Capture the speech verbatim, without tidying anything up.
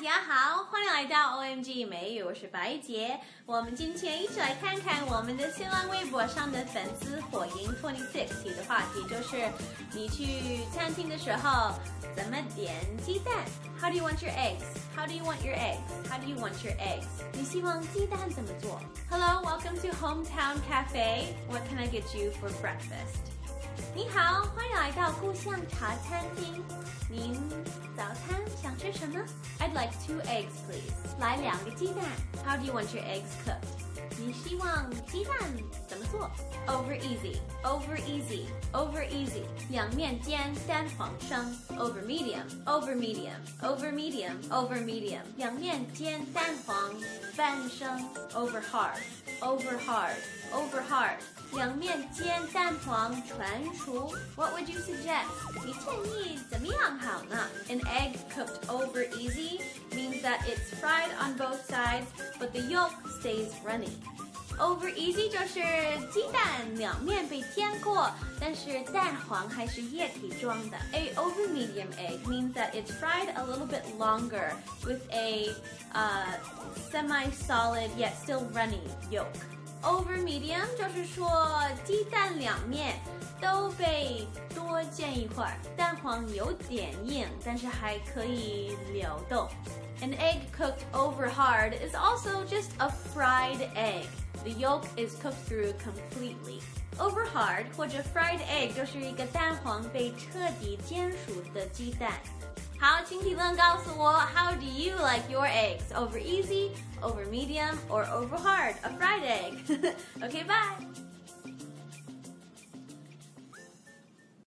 家好，欢迎来到 O M G 美语，我是白洁。我们今天一起来看看我们的新浪微博上的粉丝火影 twenty-six 提的话题，就是你去餐厅的时候怎么点鸡蛋 ？How do you want your eggs? How do you want your eggs? How do you want your eggs? 你希望鸡蛋怎么做 ？Hello, welcome to Hometown Cafe. What can I get you for breakfast? 你好，欢迎来到故乡茶餐厅。您早餐想吃什么 ？I'd like two eggs, please. 来两个鸡蛋。How do you want your eggs cooked? 你希望鸡蛋怎么做 ？Over easy, over easy, over easy. 两面煎，蛋黄生。Over medium, over medium, over medium, over medium. 两面煎，蛋黄半生。Over hard, over hard, over hard. 两面煎蛋黄全熟 What would you suggest? 你建议怎么样好呢 An egg cooked over easy means that it's fried on both sides, but the yolk stays runny. Over easy 就是鸡蛋两面被煎过，但是蛋黄还是液体状的。A over medium egg means that it's fried a little bit longer with a uh, semi-solid yet still runny yolk.Over medium 就是说鸡蛋两面都被多煎一会儿，蛋黄有点硬，但是还可以流动。An egg cooked over hard is also just a fried egg. The yolk is cooked through completely. Over hard 或者 fried egg 就是一个蛋黄被彻底煎熟的鸡蛋。好，请评论告诉我 How do you like your eggs? Over easy, over medium, or over hard? A fried egg. Okay, bye.